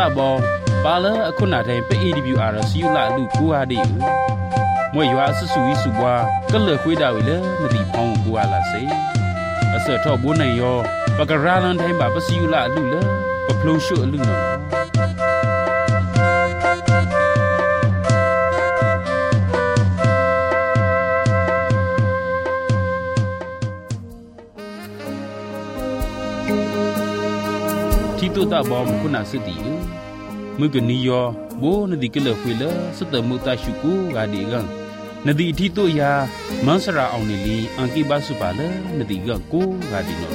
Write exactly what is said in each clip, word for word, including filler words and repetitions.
บอปาเลอคุณาไทยไป เอ ดี บี อาร์ ซิวละลูกกูอาดิมวยว่าสุสุวิสุวาก็เลยคุยดาวอีเลนดีพองกูอาลาเซอเสทอบุนายอปากราลันไทยบาปซิวละลูเลปะพลุชุลูนที่ตัวตาบอมคุณาสติมือกันนิยอโบนดีก็เลยคุยเลสตมุตาชุกูกาดีกังนดีที่ตัวยามันสระเอาเนลีอังกีบาสุปาเลนดีกังกูกาดีโน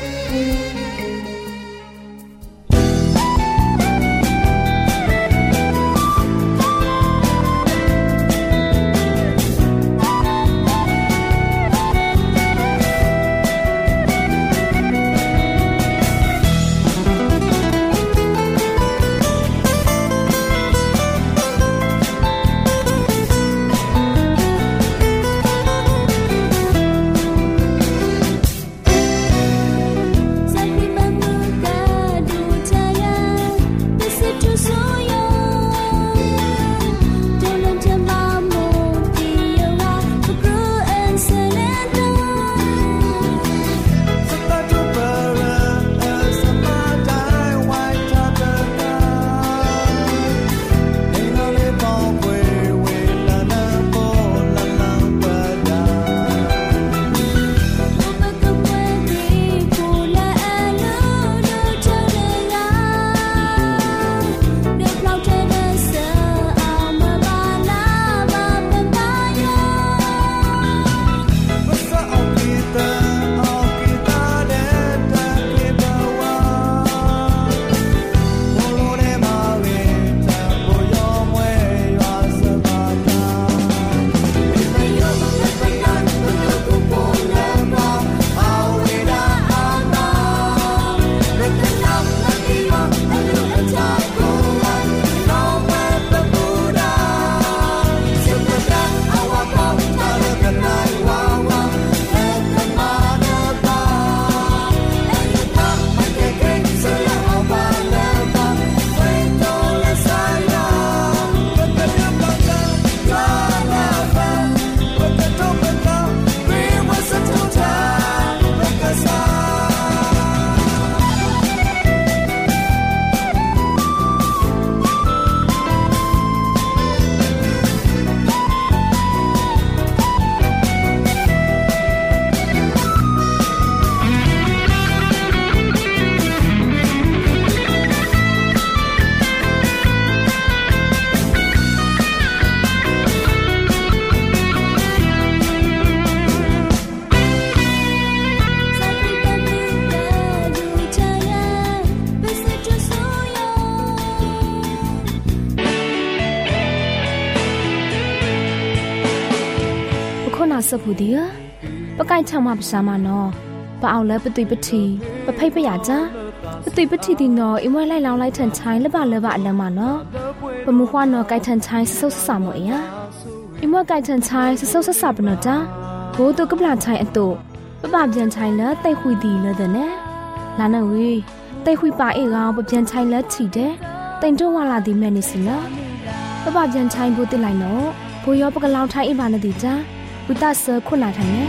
สบูดีปะไก่ชามาภาษามานอปะเอาแล้วปะตุยปะทีปะไพ่ปะหยาจ้าปะตุยปะทีดีนออิมวยไล่ลาวไล่ทันชายและบาเลบะอันละมานอปะมุขวานอไก่ทันชายสุสสามวยอะอิมวยไก่ทันชายสุสสาปนอจ้าโหตุกบลาชายอันโตปะบาเปียนชายละไตคุยดีละเดเนลานาวีไตคุยปาเอกาวปะเปียนชายละทีเดไตนโตวาลาดีแมนิสินะปะบาเปียนชายโบติไลโนโบยอปะกะลาวไทยอิบานะดีจ้าวิตาเซอร์คุณาทันเนี่ย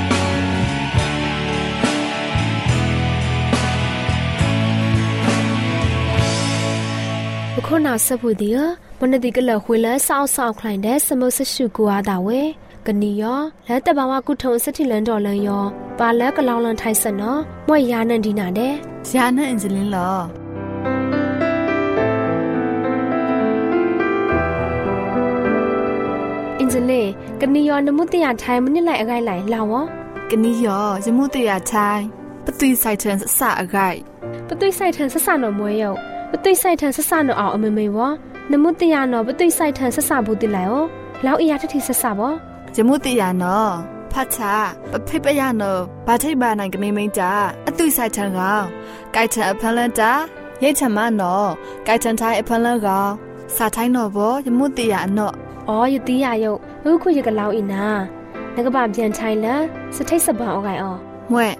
บุคคลนาสบูดีวันนี้ก็เลยคุยแล้วสาวสาวใครได้สมุทรสุกัวดาวเวกันนี้ยอแล้วแต่บ่าวกุทงสถิลันดอลยอปาแล้วก็ลองลันไทยสนอมวยยานันดีนาเด้ยานันอินซิลินเหรออินเจเล่กันนี้ยอนมุติยาไทยมันนี่ไหลอะไรไหลลาวะกันนี้ยอจะมุติยาไทยปตุยใส่เทินสะอะไรปตุยใส่เทินสะสานอมวยเอาปตุยใส่เทินสะสานอเอาอเมเมวะนมุติยานอปตุยใส่เทินสะสาบุติไหลอ๋อแล้วอียาทัทีสะสาบอจะมุติยานอพัชชาปะพิปยานอบาทิบานันกะเมเมจ้าอตุยใส่เทินกาไกเทินอพันลันจ้าเยชมานอไกเทินไทยอพันลันกาสาไทยนอบอจะมุติยานออ๋อยตียาโยเออคุยกับเราอีนาแล้วก็บาเปียนไทยละสะเทสบาเอาไงอ๋อมวย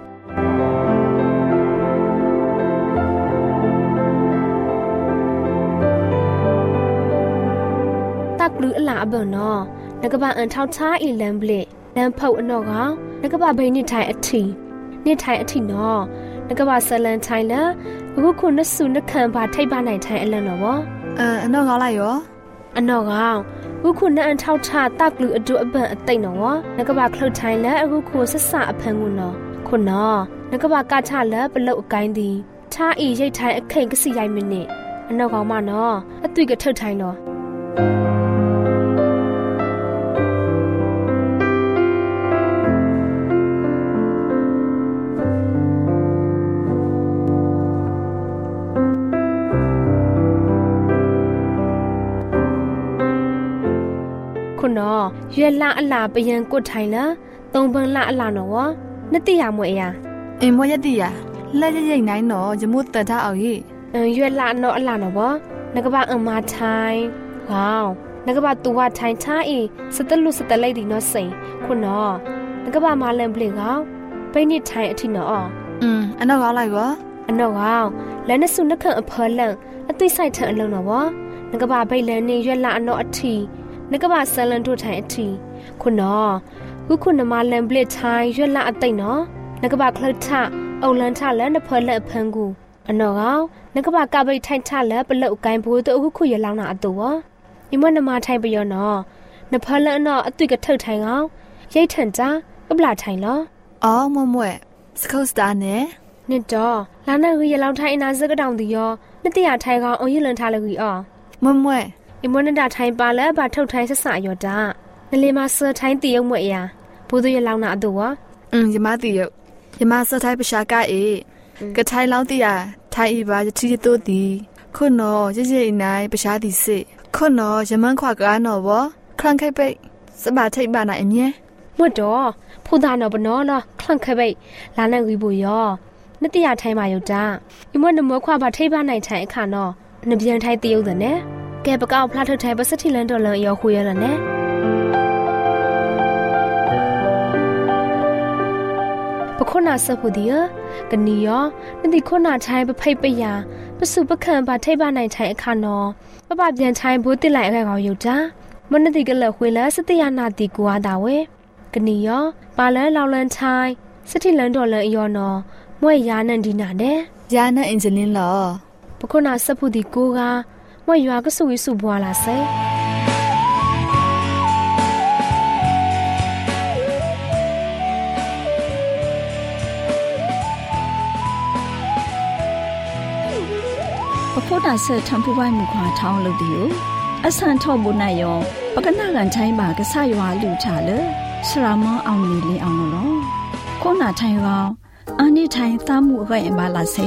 အဘနော်ငကဘာအန်ထောက်ချာအီလန်ဘလလန်ဖုတ်အနော်ကငကဘာဘိနေထိုင်အထီနေထိုင်အထီနော်ငကဘာဆလန်ထိုင်လာအခုခုနဆုနခံပါထိပ်ပါနိုင်ထိုင်အလန်နော်ဘောအဲအနော်ကောင်းလိုက်ရောအနော်ကောင်အခုခုနအန်ထောက်ချတပ်လူအဒုအပန်အသိနော်ငကဘာခလုတ်ထိုင်လာအခုခုဆဆအဖန်ကူနော်ခုနော်ငကဘာကချလာပလုတ်အကိုင်းသည်ထားအီရိတ်ထိုင်အခိန်ကစီရိုက်မနစ်အနော်ကောင်မနော်အသွေးကထုတ်ထိုင်နော်ခုနော်ရွက်လာအလာပယံကွတ်ထိုင်လာသုံးပန်းလာအလာနော်ဝနှစ်တိရမွေအရာအင်းမွေရတိရလက်ရိတ်နိုင်နော်ရမို့တတ်ထားအောင်ကြီးအင်းရွက်လာနော်အလာနော်ဘောငကဘာအမထိုင်ဟောင်းငကဘာတူဝထိုင်ချာအီစတလူစတလိုက်ဒီနော်စိန်ခုနော်ငကဘာမလန်ပလေကောင်ပိနေထိုင်အထိနော်อืมအနော်ကောင်းလိုက်ဘောအနော်ကောင်လက်နဆုနခန့်အဖော်လန့်အသိဆိုင်ထန်အလုံးနော်ဘောငကဘာဘိတ်လန်နေရွက်လာအနော်အထိငကဘာဆလန်တို့ထိုင်အထိခုနော်ခုခုနမလန်ပလေထိုင်ရွက်လာအသိနော်ငကဘာခလတ်ထအုံလန်ထလန်နဖော်လက်ဖန်ကူအနော်ကောင်ငကဘာကပိတ်ထိုင်ထလက်ပလုတ်ကိုင်းဘိုးတို့အခုခုရလောင်းတာအတူဝဒီမနမထိုင်ပယောနော်နဖလန်နော်အသွေးကထုတ်ထိုင်ကောင်ရိတ်ထန်ကြအပလာထိုင်လောအော်မမွဲစကုတ်စတာနဲ့နှစ်တော့လာနေရလောင်းထိုင်အနာစကတောင်တီရောနှစ်တရထိုင်ကောင်အုံရလန်ထားလို့ကြီးအော်မမွဲဒီမနတာထိုင်ပါလဲဘာထုတ်ထိုင်ဆဆရောတာနလေမဆထိုင်တီရုံမွဲအရာဘိုးတို့ရလောင်းတာအတူဝอืมယမတီရုယမဆထိုင်ပရှာကအေကထိုင်လောင်းတီရထိုင်ဤပါချီတိုးတီခုနော်ရရနိုင်ပရှားတီစစ်ခုနော်ယမန်ခွာကားနော်ဘောခန့်ခိုက်ပိတ်စပါထိတ်ပါနိုင်အမြဲမွတ်တော့ဖူသားနော်ဘနော်လားခန့်ခိုက်ပိတ်လာနေဝီဘူရောနှစ်တရထိုင်ပါရုတ်တာဒီမွတ်နမောခွာပါထိတ်ပါနိုင်ထိုင်အခါနော်နပြန်ထိုင်တရုတ်တဲ့နဲ့ကဲပကောက်ဖလားထုတ်ထိုင်ပစတိလန်တော်လန်ရောခွေရလနဲ့ပခုနာဆပ်ဖူဒီယကနီယောနတိခုနာထိုင်ပဖိတ်ပယပစုပခန့်ပါထိပ်ပါနိုင်ထိုင်အခါနော်ပပပြန်ထိုင်ဘိုးတိလိုက်အခါကောင်ရုတ်တာမနတိကလခွေလစတယနာတိကွာတာဝဲကနီယောပါလန်လောင်လန်ထိုင်စတိလန်တော်လန်ယောနော်မွဲရာနန်ဒီနာတဲ့ယာနန်အင်ဂျင်လင်းလောပခုနာဆပ်ဖူဒီကိုကမွဲရွာကဆူဝီဆူဘွာလာဆဲပဖိုးတာဆဲထံဖူပိုင်မူခွာထောင်းလို့ဒီကိုအဆန်ထော့ဘူးနိုင်ရောပကနာကန်ချိုင်းပါကဆရွာလူချလေစရာမအောင်နေလေအောင်လို့ခုနာထိုင်ရောအနိထိုင်သားမှုအခိုင်အမာလာစေ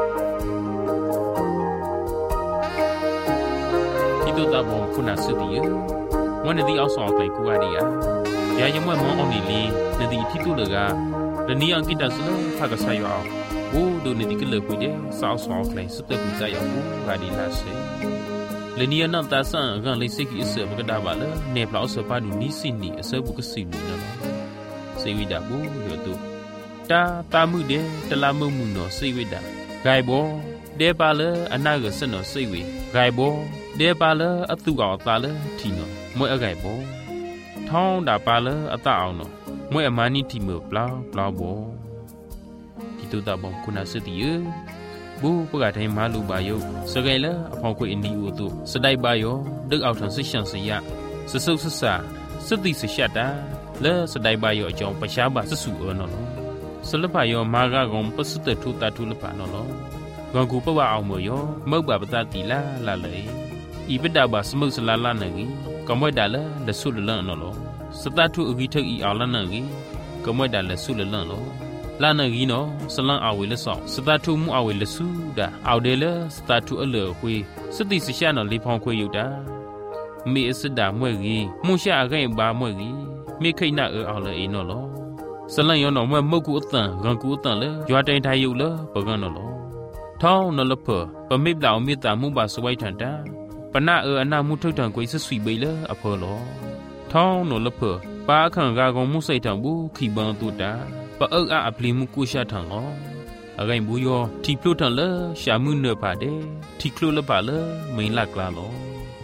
ဒီတော့တာဘောခုနာစတီယမွန်ဒီအောက်ဆောင်ကလေးကူရဒီယာရာယမွန်မောအောင်နေလေနဒီတီတူလကဒနီအန်ကိတဆလဖကဆရွာဘူဒိုနေဒီကလပွေတဲ့ဆောက်ဆောင်ကလေးစတဲ့ကူကြရဘူးဂါဒီလာစေလနီယနန်တာဆန်ကန်လေးစိကီအစဘကဒါပါလေနေပလောက်စပါဒူနီစီနီအစဘူးကစီနီနော်စေဝိဒါဘူးရတူတာတာမှုတဲ့တလာမှုမှုနော်စေဝိဒါဂိုင်ဘောဒေပါလေအနာကစနော်စေဝိဂိုင်ဘောဒေပါလေအတုကောင်တာလေထီနော်မွဲအဂိုင်ဘောထောင်းတာပါလေအတအောင်နော်မွဲအမနီတီမပလာပလာဘောတူတာဘောခုနာစတီယဘူပကတိုင်းမလူပါယုစကဲလအဖောင်ခွေအနီဦးတို့စတိုက်ပါယောဒုတ်အောက်ထန်ဆရှန်စရစဆုပ်ဆဆာစတိစရှတ်တာလဲစတိုက်ပါယောအကြောင်းပရှားပါစစုအောနော်စလပါယောမာကကောင်ပစတထူတာထူလပါနော်ဂေါကူပဝအောင်မယောမောက်ပါပတတိလာလာလေဤပဒဘာစမုတ်စလာလာနေကြီးကမွဲ့တာလဲလဆုလလန်နော်စတထူအဂီထုဤအောင်လန်နေကြီးကမွဲ့တာလဲဆုလလန်နော်လာနဂီနောစလန်အဝေလဆောစတထုမှုအဝေလဆူဒါအော်ဒေလစတထုအလေခွေစတိစရှာနော်လေဖောင်ခွေယုတာမေအစဒါမွဲ့ကြီးမှုရှာအခိုင်ဘာမွဲ့ကြီးမေခိတ်နာအော်လေအင်းနော်လောစလန်ယောနော်မွဲ့မုတ်ကူအတန်ဂန်ကူအတန်လေရွာတိုင်ထိုင်ယုလပကနော်လောထောင်းနော်လဖပမိပလောင်မေတာမှုပါစဝိုက်ထန်တာပနာအအနာမှုထုတ်ထန်ခွေဆဆွီဘေလအဖော်လောထောင်းနော်လဖပါခန့်ကာကောင်မှုစိတ်ထန်ဘူးခိပန်တူတာပအုပ်အပလီမှုကိုရှာထံလောအဂိုင်ဘူးယောတီပလို့ထံလရှာမှုနပါတဲ့တီကလိုလပါလမိန်လကလာလော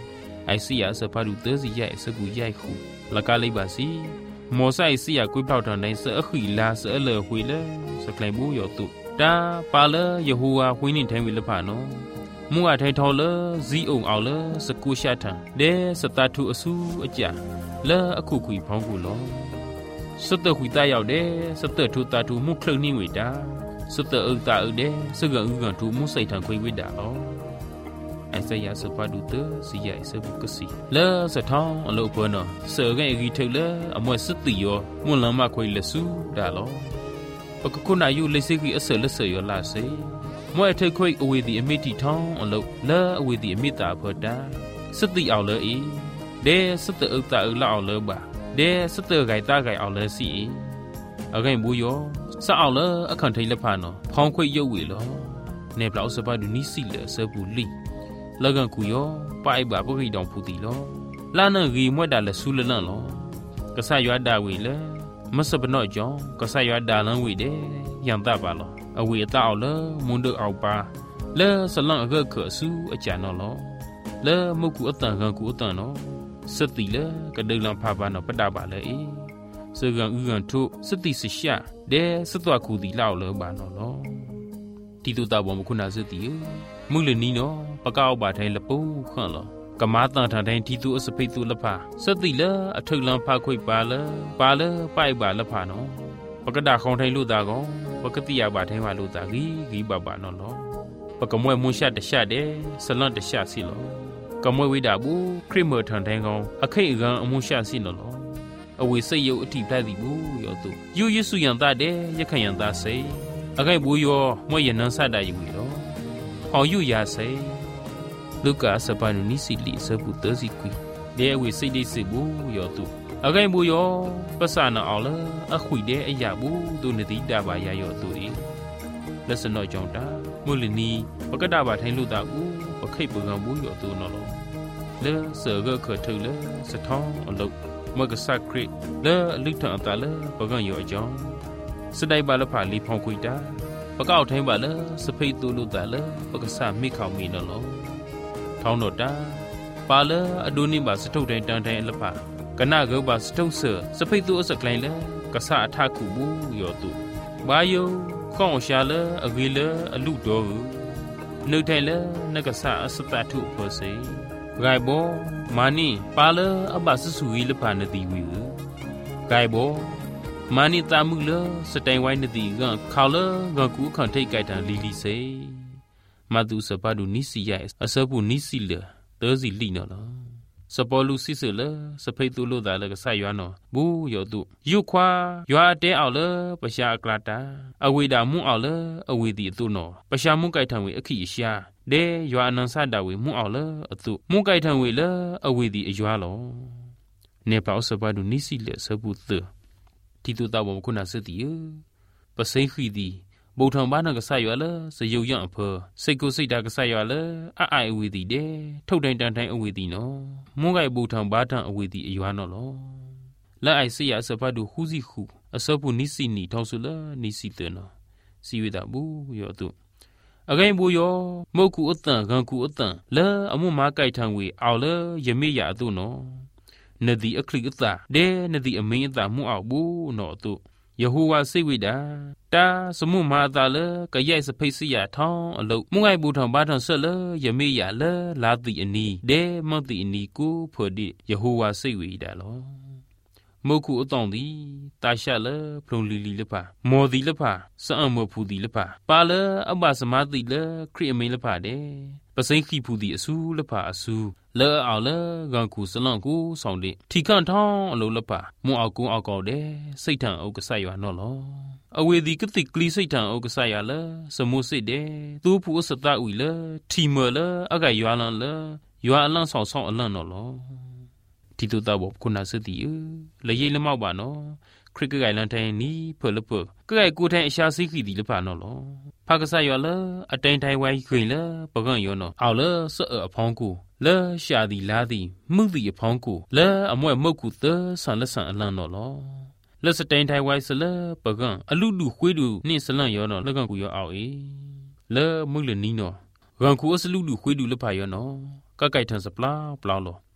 ไอเสียสะพาดูเตอสิใหญ่สกูใหญ่คูละกาเลยบาสิหมอไซเสียกุยเป่าทางในเสือขุยลาเสือเลอหุยเลสไกลบูยอตุตาปาเลยฮูวาหุยนินแทงวิลพาโนมัวไททอเลซีองเอาเลสกูชาทังเดสตาทูอสูอจาเลอคุคุยพองกูลอสเตอหุยตายาวเดสเตอทูตาทูมุคลนี่วิดาสเตออึตาอึเดสกะอึกันทูมุใส่ทางคุยวิดาลอไอเสียสะพาดูเตอสิใหญ่สบุกสีเลอสะท้องอโลเปนอเสือไงกีเทเลอมวยสติยอมุนลำมาคุยเลสูดาลอปะคุณอายุเลสิกีอเสือเลเสือยอลาเซมวยเธอคุยอเวดีอเมติท้องอโลเลออเวดีอเมตาพอดาสติเอาเลอีเดสเตออึตาอึลาเอาเลบาเดสเตอไกตาไกเอาเลสีအကင်ဘူးယောစအောင်လအခန့်ထိန်လက်ဖာနော်ဖောင်းခွေရုပ်ဝေလောနေပလောက်စပါဒူနီစီလဆပူလီလကန်ကူယောပိုက်ပါပခိတောင်ဖူတီလောလာနရီမွက်တာလဆူလလန့်လောကဆရွာဒါဝေလမစပနော့ကြောင့်ကဆရွာဒါလန်းဝေတဲ့ယံတပါလောအဝေအတောက်လမွန်းတော့အောက်ပါလဲဆလန့်အကခဆူအကြနော်လောလဲမုတ်ကူအတန်ကန်ကူအတန်နော်စတိလဲကဒိလန်ဖာပါနော်ပတပါလဲအေးစကံဥကံထုစတိစရှာဒဲစတွကူတီလောက်လောပါနော်လောတီတူတာဘောမခုနာစတိမုလနီနော်ပကောက်ပါထိုင်လပူခွန့်လောကမာတန်ထန်တိုင်းတီတူအစဖိတ်တူလဖာစတိလအထုလန်ဖာခွိပါလပါလပိုက်ပါလဖာနော်ပကဒါခေါန်ထိုင်လို့တာကောပကတိယပါထိုင်ပါလို့တာဂီဂီပါပါနော်လောပကမွဲမွန်ရှာတရှာတဲ့ဆလန့်တရှာစီလောကမွဲဝိတာဘူးခရစ်မထန်တိုင်းကောအခိတ်အကန်အမွန်ရှာစီနော်လောအဝေစိတ်ရုပ်အထိပလိုက်သည်ဘူးရောသူယူရစုယံသားတဲ့ရခယံသားစိတ်အခိုက်ဘူးရောမွေရနန်းဆတာယူဝီတော့ဟောင်ယူရစိတ်လူကာစပနူနီစီလီစပုတစီကွီတဲ့ဝေစိတ်လေးစစ်ဘူးရောသူအခိုက်ဘူးရောပစနာအောင်လအခွေတဲ့အရာဘူးသူနတိတာပါရရောသူဤလက်စနောကြောင့်တာမုလနီပကဒပါထိုင်လို့တာဦးပခိတ်ပကံဘူးရောသူနော်လောလဲစေကခထုလဲစထောင်းအလုတ်မကဆခရစ်လဲလိထန်တာလဲပကံရောအကြောင်းစတိုင်ပါလဖာလီဖောင်ခွေတာပကောက်ထိုင်းပါလဲစဖိတ်တူလို့တာလဲပကဆမိခေါမီနော်လောထောင်းတော့တာပါလဲအဒိုနိပါစထုတ်တိုင်းတန်တိုင်းအလဖာကနကောပါစထုတ်ဆစဖိတ်တူအစကလိုင်းလဲကဆအထခုဘူးရောသူဘာယုကောင်းရှာလဲအဂီလဲအလူတော်နှုတ်ထိုင်လဲနကဆအစတထုဖို့စေဂိုင်ဘောမာနီပါလအဘဆဆူဝီလပါနတိဝီဂိုင်ဘောမာနီတာမှုလစတိုင်ဝိုင်းနတိကခေါလဂကူခန်ထိတ်ကြိုက်တန်လီလီစေမတုစပါဒူနီစီယအစပုနီစီလတောစီလီနော်လားစပေါ်လူစစ်စလစဖိတ်တူလို့တာလကဆရွာနော်ဘူးယောတုယုခွာရွာတဲအောင်လပရှာကလာတာအဝေတာမှုအောင်လအဝေတီအတုနော်ပရှာမှုကြိုက်ထံဝေအခီရှာဒေရွာအနန်ဆတာဝေမှုအောင်လအတုမှုကြိုက်ထံဝေလအဝေတီအရွာလောနေပေါ့စပါဒူနီစီလစပုသတီတူတာဘမခုနာစတိယပစိခီဒီဘုံထံဘာနကဆရွာလစယုံရအဖစိတ်ကိုစိတ်တာကဆရွာလအအိုင်အဝေတီဒေထုတ်တိုင်းတန်တိုင်းအဝေတီနော်မွန်ကြိုက်ဘုံထံဘာထံအဝေတီအရွာနော်လောလက်အိုက်စီရစပါဒူဟူစီခုအစပုနီစီနီထောင်းဆူလနီစီတနော်စီဝေတာဘူးရောတုအကိန်ဘူးရောမုတ်ကူအတန်ဂန်ကူအတန်လဲအမှုမားကြိုက်ထံဝေအောင်လဲယမေရအတုနော်နဒီအခလိအတာဒဲနဒီအမင်းအတာမှုအောင်ဘူးနော်အတုယေဟူဝါစိတ်ဝိတာတာစမှုမာတာလကရိုက်စဖိတ်စီရထောင်းအလုတ်မှုငိုက်ဘူးထောင်ဘာထောင်ဆက်လယမေရလလာတိအနီဒဲမတ်တိအနီကိုဖော်ဒီယေဟူဝါစိတ်ဝိတာလောမုတ်ခုအတောင်ဒီတာရှလဖလုံလီလီလပါမော်ဒီလပါစအံမဖူဒီလပါပါလအဘစမတိလခရိအမေလပါတဲ့ပစိန်ခိဖူဒီအဆူလပါအဆူလဲအောင်လဲဂန်ကူစလန့်ကိုဆောင်တဲ့ထီခန့်ထောင်းအလုံးလပါမွန်အောင်ကုန်းအောင်ကောက်တဲ့စိတ်ထံအုပ်ကဆရွာနော်လောအဝေဒီကတိကလီစိတ်ထံအုပ်ကဆရလစမှုစိတ်တဲ့သူ့ဖူစတအူလထီမလအကရွာလန်လရွာအလန့်ဆောင်ဆောင်အလန့်နော်လောတီတူတာဘောခုနာစတိလေရိလမောက်ပါနော်ခရစ်ကကိုင်လန်တိုင်းနီဖလပကကိုင်ကိုထိုင်အရှာစိခိဒီလပါနော်လောဖာကဆရွာလအတိုင်တိုင်ဝိုင်းခွင်လပကန့်ယောနော်အောက်လစအဖောင်းကိုလဲရှာဒီလာဒီမှုဒီအဖောင်းကိုလဲအမွဲ့မုတ်ကူသဆန်လက်ဆန်အလန့်နော်လောလက်စတိုင်တိုင်ဝိုင်းဆလပကန့်အလူလူခွေးလူနှင့်ဆလန့်ယောနော်လက်ကန့်ကူယောအောက်အေလဲမုလနီနော်ဂန်ကူအစလူလူခွေးလူလဖာယောနော်ကကိုက်ထန်စပလာပလောလော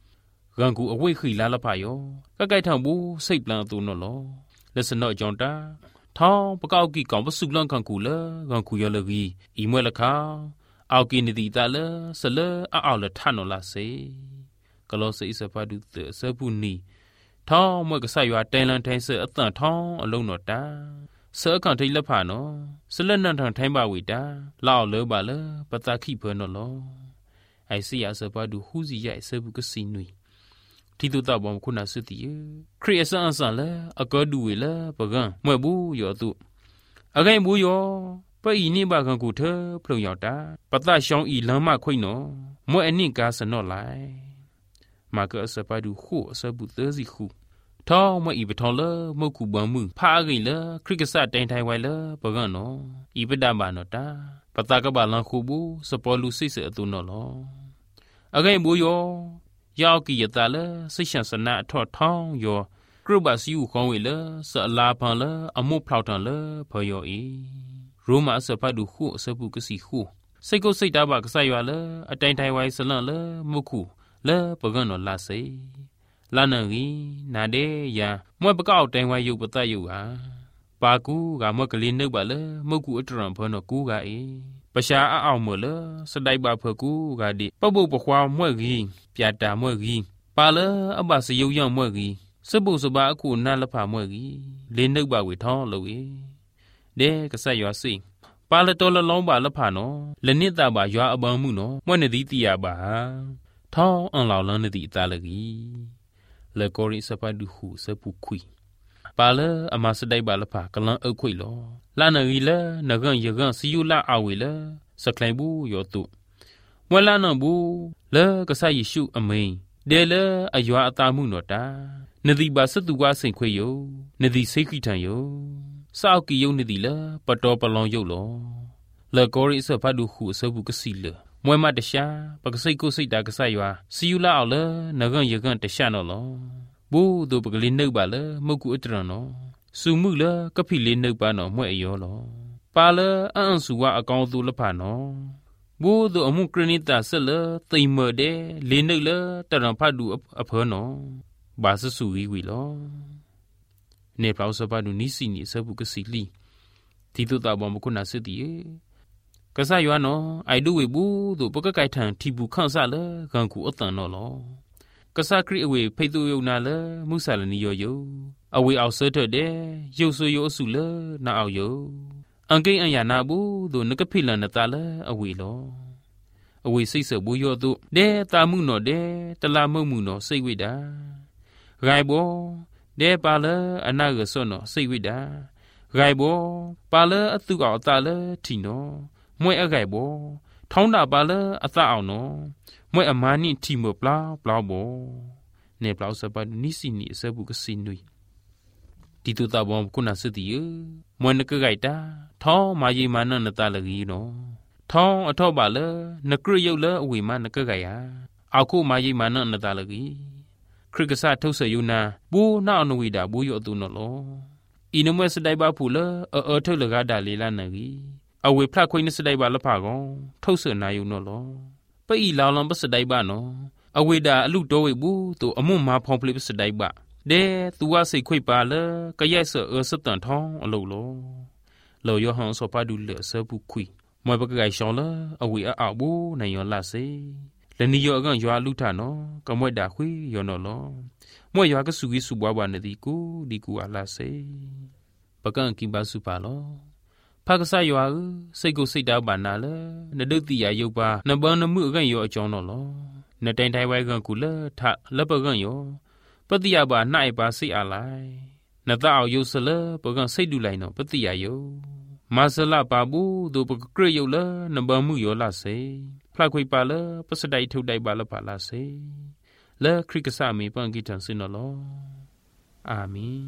ကန်ကူအဝိခိလာလဖာယောကကိုက်ထောင်ဘူးစိတ်ပလန်သူနော်လောလက်စနော့ကြောင့်တာထောင်းပကောက်ကီကောင်ပစုလန်ကန်ကူလကန်ကူရလကြီးဤမွဲလခါအောက်ကီနီတီတာလဆလအောက်လထနော်လာစေကလောစိစဖာဒုသဆပုနီထောင်းမွဲကဆရွာတဲလန်ထိုင်းဆအသန့်ထောင်းအလုံးတော်တာဆအကန်ထိလက်ဖာနော်ဆလနန်ထန်ထိုင်းပါဝီတာလောက်လောပါလပတခိဖနော်လောအိုင်စီယာဆဖာဒုဟူစီရိုက်ဆပုကစီနွီတီတူတာဘောခုနာစတီခရီးဆန်ဆန်လေအကောဒူဝေလေပကံမွဲဘူးယောတုအခိုင်ဘူးယောပဤနိဘကန်ကူထဖလုံရောက်တာပတရှောင်းဤလမ်းမခွိနော်မွဲအနိကာစနော့လိုက်မာကဆပဒူခုဆပုသစီခုထောင်းမဤပထောလမုတ်ကူပမှုဖားကိလေခရစ်ကဆတိုင်ထိုင်ဝိုင်လေပကံနော်ဤပဒမနောတာပတကပလန်ခုဘူးစပေါ်လူစိစအတုနော်လောအခိုင်ဘူးယောယောက်ကီယတာလေစိရှန်စနာအထော့ထောင်းယောကရုဘစီယူခေါင်းဝေလေဆအလာဖန်လေအမှုဖောက်တန်လေဖော်ယောဤရိုမာဆဖတ်ဒူခုဆပုကစီခုစိတ်ကိုစိတ်တာပါကဆရွာလေအတိုင်တိုင်ဝိုင်းဆလန့်လေမုခုလေပကံတော်လာစေလာနရီနာဒေယာမွဲပကောက်တိုင်ဝိုင်းယုတ်ပတယုတ်ဟာပါကူကမွဲကလေးနှုတ်ပါလေမုခုအတရံဖောနော်ကူကအေပရှာအအောင်မလေစတိုက်ပါဖကူကဒီပပုတ်ပခွာမွဲကြီးပြတာမွဲကြီးပါလေအပစယုတ်ရောက်မွဲကြီးစပုစပါအခုနာလဖမွဲကြီးလေးနှုတ်ပါဝေထောင်းလို့အေဒေကဆတ်ရွာစိပါလတော်လလုံးပါလဖာနော်လနစ်တာပါရွာအပန်းမှုနော်မွဲ့နေသည်တီရပါထောင်းအန်လောင်လန်းနေသည်အသားလကြီးလေကိုရီစပဒူဟုစပုခွီပါလအမစတိုက်ပါလဖာကလန်အုတ်ခွိလောလာနရီလနကန်ယကန်စီယူလာအဝေလစကလိုင်ဘူးယောတုမွဲလာနဘူးလေကဆတ်ယေရှုအမိန်ဒေလေအရွာအသားမှုနော်တာနဒီပါစတူဝါစိန်ခွေယောနဒီစိတ်ခိထံယောစောက်ကီယုံနေသည်လားပတော်ပလောင်ယုတ်လောလေကိုရီဆဖတ်ဒူခုဆဘူးကစီလမွဲမတရှာပကစိတ်ကိုစိတ်တာကဆရွာစီယူလာအောင်လေနကန်ယကန်တရှာနော်လောဘူးတို့ပကလေးနှုတ်ပါလေမုတ်ကူအတရနော်စုမှုလေကဖိလေးနှုတ်ပါနော်မွဲ့အယောလောပါလေအန်ဆူဝအကောင်သူလဖာနော်ဘူးတို့အမှုကရဏိတာဆက်လေတိမ်မတဲ့လေးနှုတ်လေတရံဖတ်ဒူအဖောနော်ဘာစဆူဝီဝီလောနေပလောက်စပါဒူနီစီနီဆပုကစီလီတီတူတာဘောမကုနာစတီကဆာယွာနော်အိုင်ဒူဝေဘူးတို့ပကကိုက်ထန်တီဘူးခန့်ဆလေကန်ကူအတန်နော်လောကဆာခရီအဝေဖိတူယုံနာလေမုဆာလနီယောယုအဝေအောင်ဆတ်တဲ့ရုပ်ဆူယောအစုလေနာအောင်ယုအန်ကိအန်ယာနာဘူးတို့နကဖိလန်နတာလေအဝေလောအဝေစိတ်ဆဘူးယောတို့ဒဲတာမှုနော်ဒဲတလာမုံမှုနော်စိတ်ဝိတာဂိုင်ဘောဒေပါလအနာဂဆောနောစိတ်ဝိတာဂိုင်ဘောပါလအတုအောင်တာလထီနောမွဲအဂိုင်ဘောထောင်းတာပါလအသအောင်နောမွဲအမာနိထီမပလာပလောက်ဘောနေပလောက်စပါနိစီနီဆပုကစီနွီတီတူတာဘောကုနာစတိယမွဲနကဂိုင်တာထောင်းမာယေမာနနတာလကြီးနောထောင်းအထော့ပါလနကရယုတ်လအဝေမနကဂိုင်ယာအခုမာယေမာနနတာလကြီးခရစ်ကဆာထုတ်ဆယူနာဘူးနောက်နဝိတာဘူးယောတုနော်လောဤနမစတိုင်ပါဖူလအောအောထုတ်လကဒါလေလာနဂီအဝေဖလခွိနစတိုင်ပါလဖာကောင်ထုတ်ဆနာယူနော်လောပိဤလောင်လောင်ပစတိုင်ပါနော်အဝေတာအလူတော်ဝေဘူးသူအမွန်မာဖောင်ဖလိပစတိုင်ပါဒေသူဝစိတ်ခွိပါလကရက်ဆအစတန်ထောင်းအလုလောလောယောဟန်စောပါဒူလဆပုခွိမွေပကဂိုင်ရှောင်းလအဝေအအောက်ဘူးနိုင်ယောလာစေလနီယောအကန်ရွာလူထနော်ကမွဲ့တာခွေယောနော်လောမွဲ့ရွာကဆူကြီးဆူပွားပါနေဒီကိုဒီကူအလာစေပကံကိပါစုပါလောဖကဆရွာစိတ်ကိုစိတ်တာပါနာလေနဒုတိယယုတ်ပါနဘနမှုအကန်ယောအကြောင်းနော်လောနတိုင်တိုင်ဝဲကန်ကူလထလပကန်ယောပတိယပါနိုင်ပါစိတ်အလိုက်နတအောင်ယုတ်ဆလပကံစိတ်တူလိုက်နော်ပတိယယုတ်မဆလပါဘူးဒုပကရယုတ်လနဘမှုယောလာစေဖလခွေပါလပစတိုင်ထုတ်တိုက်ပါလပါလာစေလဲခရစ်ကဆာမီပန်ဂီတန်စင်နော်လောအာမင်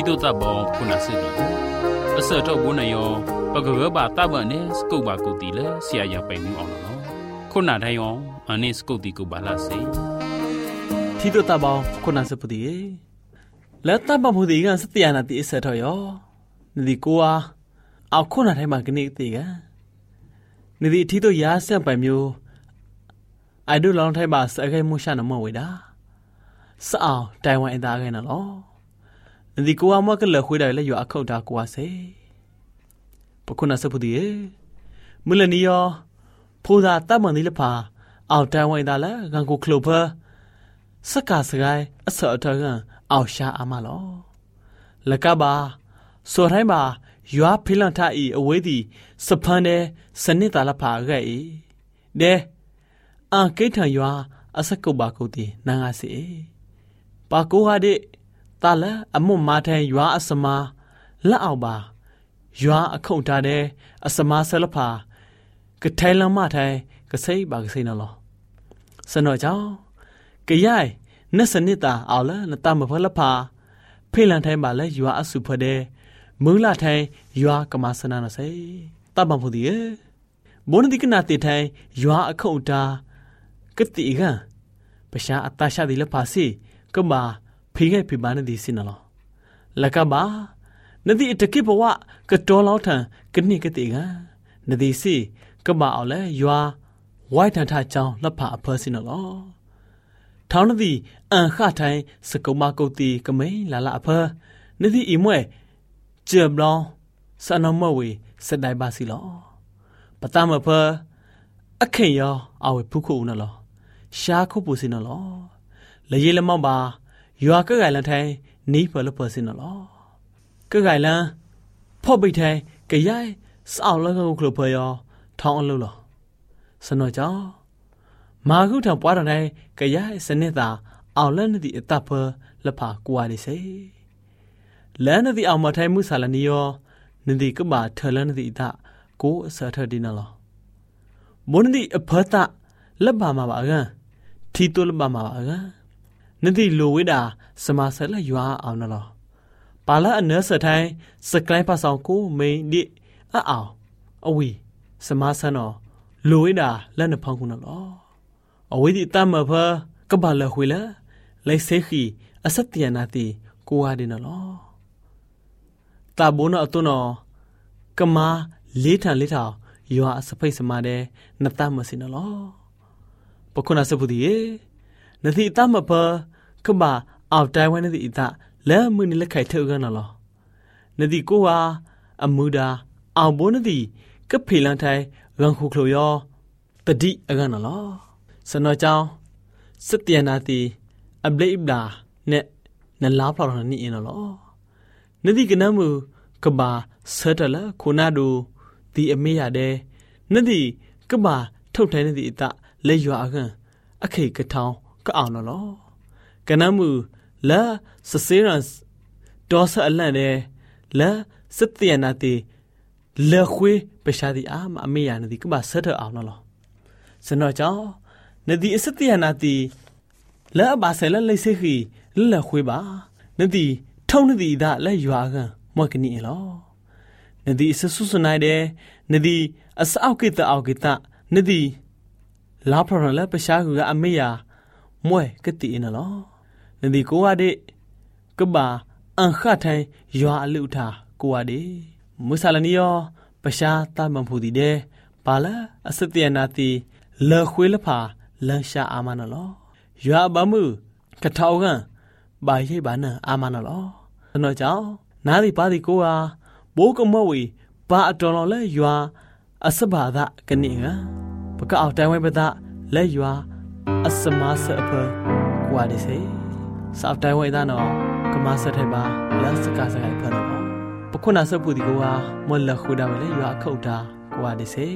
တိုတပ်ဘောခုနစစ်တီအစတော့ဘူးနယောပကကဘာတပ်ဘနဲ့စကုတ်ဘာကုတီလဲဆရာရပိုင်မျိုးအောင်နော်ခုနတိုင်းယောအနစ်စကုတ်တီကိုဘာလာစေတီတိုတပ်ဘောခုနစပတီလက်တပ်ဘမှုဒီကစတရနာတီအစတော့ယောဒီကိုအားအောက်ခုနတိုင်းမှာကနေတီကနေဒီတီတိုရာဆက်ပိုင်မျိုးအိုင်ဒူလောင်းထိုင်ပါစအခိုင်မှုရှာနမဝေတာစအောင်တိုင်ဝမ်အသားခဲနော်ဒီကိုအမကလခွေးတယ်လေရအခုတ်တာကွာစေပခုနာစပူဒီမလနီယောဖိုးသာတမန်ဒီလဖာအောက်တိုင်ဝမ်သားလာဂန်ကိုကလိုဖာစကားစကိုင်းအစောထကန်အောက်ရှာအမလောလကဘာစောထိုင်းပါရွာဖိလန်ထအီအဝေးဒီစဖန်တဲ့စနစ်သားလဖာခဲ့ဤတဲ့အာကိထံရွာအစကုတ်ပါကုတ်တီနန်းငါစီပါကိုဟာတဲ့တာလအမွတ်မာထိုင်ရွာအစမာလက်အောက်ပါရွာအခုတ်ထားတဲ့အစမာဆလဖာကထိုင်လမထိုင်ကစိပါကစိနော်စနော်ကြောင့်ကရိုင်နက်စနစ်တာအော်လနတမဖလဖာဖေးလန်ထိုင်ပါလဲရွာအစုဖတဲ့မူလာထိုင်ရွာကမစနာနစေတပံဖူဒီဘုန်ဒီကနာတေထိုင်ရွာအခုတ်တာကတိကပရှာအတရှာဒီလဖာစီကမာဖိခဲ့ဖိပါနေဒီစင်နော်လကဘာနဒီတကိဘဝကတော်လောက်ထံကနိကတိကနဒီစီကမာအောင်လဲရွာဝိုက်ထန်ထချောင်းလက်ဖာအဖစင်နော်ထောင်းနဒီအန်ခထိုင်စကုမကုတ်တီကမိန်လာလာအဖနဒီအီမွဲကျေဘလောင်းစနမဝေစတိုင်ပါစီလောပတမဖအခင်ယောအဝေဖုခုနော်ရှားခုပူစင်နော်လေရလမောက်ပါရွာကကလန်ထိုင်နီးဖလပစင်နော်ကကလန်ဖော့ပိတ်ထိုင်ကရိုင်စောက်လကုတ်ကလဖယောထောင်းအလုပ်လောစနော်ကြောင့်မာခုထံပွားတော်တိုင်းကရိုင်စနစ်သာအောင်လန်နဒီအတပ်ဖလဖာကွာဒီစေလန်နဒီအောင်မထိုင်မှုဆာလနီယောနဒီကဘာထလန်နဒီအတကိုအစထဒီနော်မွန်ဒီအဖတာလက်ပါမှာပါကန်ထီတိုလပါမှာပါကန်နတိလိုဝိတာစမဆလရွာအောင်နော်ပါလာအနစထိုင်းစကလိုင်းပါဆောင်ကိုမိန်ဒီအအောင်အဝီစမဆနောလိုဝိတာလက်နဖောင်းခုနော်အဝီဒီတမဖကဘာလခွေလာလိုက်စေခီအစတျနာတီကိုဟာဒီနော်တာဘုနအတုနော်ကမာလေးထန်လေးထောင်ရွာစဖိတ်စမတဲ့နတမစင်နော်ပခုနာစပူဒီနတိတမဖကဘာအောက်တိုင်ဝနဒီအတလဲမှုန်လက်ခိုင်ထောကနော်နဒီကိုဟာအမူဒါအောင်ဘုနဒီကဖေလန်ထိုင်ရန်ခုခလိုယောတတိအကနော်စနောကြောင်းစတျနာတီအဘလိဘလာနဲ့နလားဖော်တော်နီနော်နဒီကနမှုကဘာဆတ်တလခုနာဒူဒီအမေရတဲ့နဒီကဘာထုတ်ထိုင်နေဒီအတလဲရွာအကန်အခေကထောင်းကအောင်နော်ကနမှုလာစစေရန်ဒေါ်ဆအလန်တဲ့လာစတျနာတီလေခွေပရှာဒီအာမအမေရနဒီကဘာဆတ်အောင်နော်စနော်ကြောင့်နဒီအစတျနာတီလာဘာဆဲလလိစေခီလဲခွေပါနဒီထုံနဒီဒါလဲရွာကန်မကနီလောနဒီစဆုစနိုင်တဲ့နဒီအစအောက်ကိတအောက်ကိတနဒီလာဖရလပရှာကူကအမေယာမွဲကတိနလောနဒီကိုဝတဲ့ကဘာအန်ခထိုင်ရွာအလူထာကိုဝတဲ့မုဆလနီယောပရှာတမန်ဖူဒီတဲ့ပါလာအစတျနာတီလေခွေးလဖာလန်ရှာအာမနလောရွာဘမှုကထောက်ကန်ဘာရိဘာနအာမနလောနော်ကြောင့်နာဒီပါဒီကိုဟာဘိုးကမဝေဘာအတော်လောလဲရွာအစဘာဒကနေကပကအောက်တိုင်ဝဲပဒလဲရွာအစမဆအဖကွာဒီစေစောက်တိုင်ဝဲသားနော်ကမဆထဲပါလက်စကားစကားဖရတော့ပခုနာစပူဒီကိုဟာမလခုဒါဝဲလဲရွာခုတ်တာကွာဒီစေ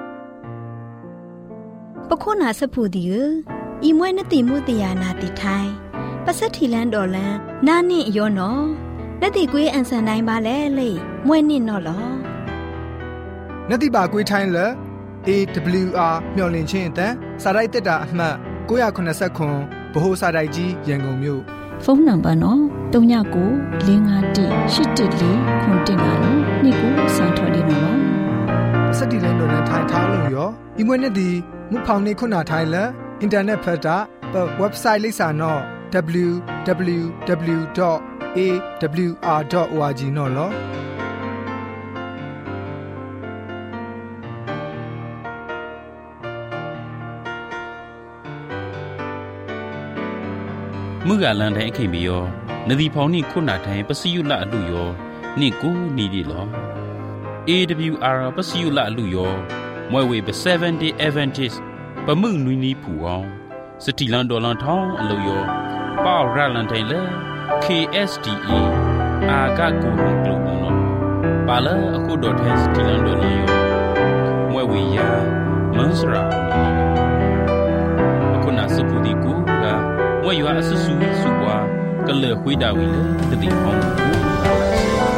ပခုနာစပူဒီဤမွဲနတိမှုတယာနာတိထိုင်ပစတိလန်တော်လန်နာနိယောနော်လက်တိကွေးအန်ဆန်တိုင်းပါလေလေမွဲနစ်နော်လောနတိပါကွေးထိုင်းလေ A W R မျော်လင့်ချင်းအတန်းစာရိုက်တက်တာအမှတ်၉၇၀ဗဟိုစာရိုက်ကြီးရန်ကုန်မြို့ဖုန်းနံပါတ်နော်၃၉၉ ၄၅၁ ၈၁၄ ခုတင်ငါလို့နေ့ကိုစံထွက်နေနော်စတိလဲတော့ထိုင်ထားလို့ရောဒီမွေးနေ့ဒီမူဖောင်နေခုနာထိုင်လဲအင်တာနက်ဖတ်တာ website လိပ်စာနော် double-u double-u double-u ဒုတ် အေ ဒဘလျူ အာ ဒုတ် အို အာร์ ဂျီ နော်လောမှုကလန်တိုင်းအခင်ပြီးရောနဒီဖောင်နိခုနာထိုင်ပစီယုလအလူရောနိကိုနီဒီလော အေ ဒဘလျူ အာ ပစီယုလအလူရောမွဲဝေပseven day advantage ပမှုနွီနီဖူအောင်စတီလန်ဒေါ်လန်ထောင်းအလူရောပေါရလန်တိုင်းလေ ကေ အက်စ် ဒီ အေ အာဂါကူဟန်ကလုနော်ပါလာအခုဒေါ်ထဲစတီလန်ဒေါ်လန်ရောမွဲဝေယာမန်စရာအခုနာစပူဒီကူကမွဲရွာအဆဆူစုပွားကလေခွေးတာဝီလေတတိဟောင်းကူ